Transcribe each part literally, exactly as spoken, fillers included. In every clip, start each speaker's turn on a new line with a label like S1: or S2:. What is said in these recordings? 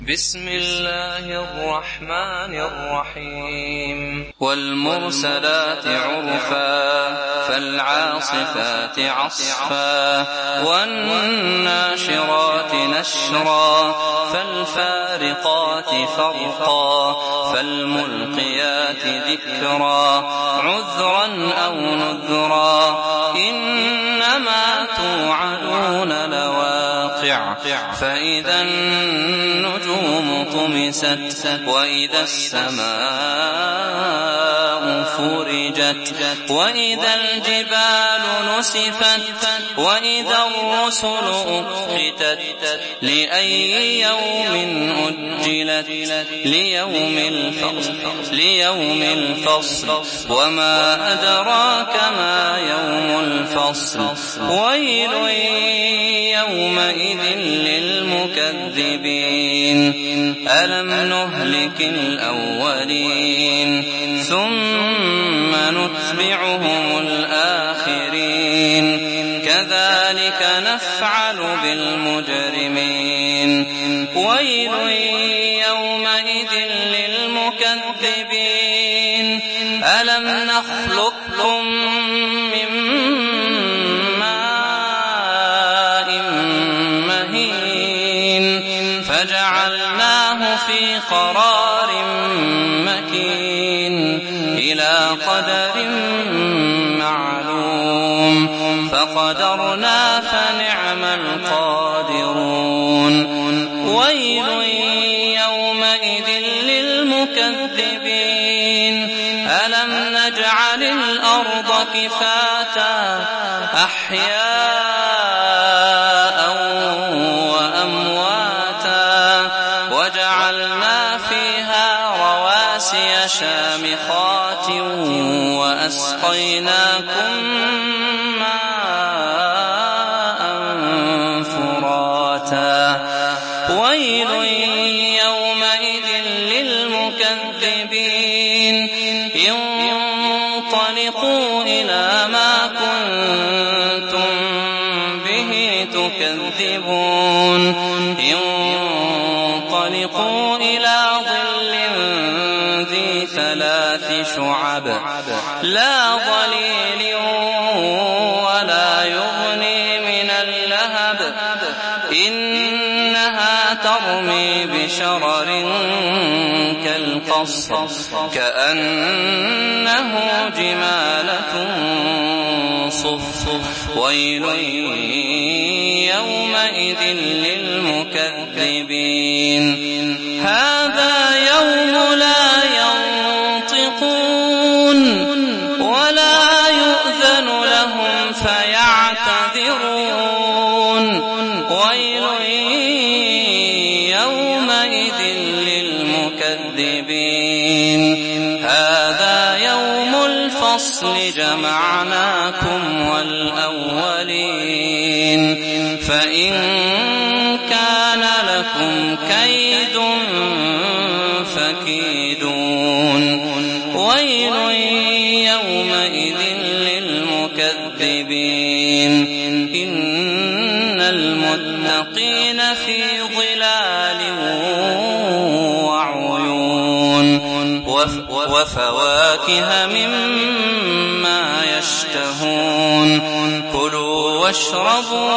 S1: بسم الله الرحمن الرحيم والمرسلات عرفا فالعاصفات عصفا والناشرات نشرا فالفارقات فرقا فالملقيات ذكرا عذرا أو نذرا إنما توعدون لواقع فإذا النجوم طمست وإذا السماء فرجت وإذا الجبال نسفت وإذا الرسل أقتت لأي يوم أجلت ليوم الفصل ليوم الفصل وما أدراك ما يوم الفصل ويل يومئذ للمكذبين ألم نهلك الأولين ثم نتبعهم الآخرين كذلك نفعل بالمجرمين ويل يومئذ للمكذبين ألم نخلقكم من ماء مهين فجعلناه في قرار مكين إلى قدر معلوم فقدرنا فنعم القادرون ويل يومئذ للمكذبين ألم نجعل الأرض كفاتا أحياء وأمواتا وجعلنا فيها رواسي شامخات وأسقيناكم ماء فراتا ويل يومئذ للمكذبين انطلقوا إلى ما كنتم به تكذبون انطلقوا إلى ظل ذي ثلاث شعب لا ظليل ولا يغني من اللهب إنها ترمي بشرر كالقصر كأنه جمالة صفر ويل يومئذ للمكذبين هذا يوم لا ينطقون ولا يؤذن لهم فيعتذرون ويل يومئذ للمكذبين هذا يوم الفصل جمعناكم والأولين فإن كان لكم كيد فكيدون ويل يومئذ للمكذبين إن المتقين في ظلال وعيون وفواكه مما يشتهون كلوا واشربوا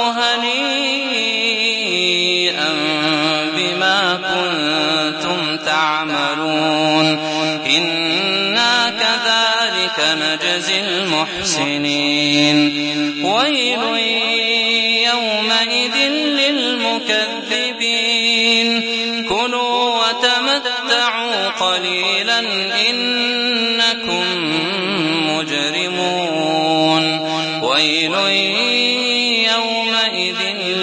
S1: هنيئا بما كنتم تعملون إنا كذلك نجزي المحسنين ويل يومئذ للمكذبين كلوا وتمتعوا قليلا إنكم مجرمون ويل يومئذ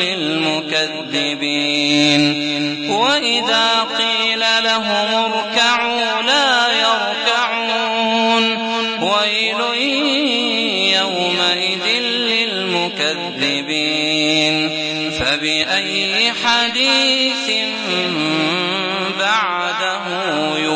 S1: للمكذبين وإذا قيل لهم اركعوا لا يركعون ويل يومئذ للمكذبين فبأي حديث بعده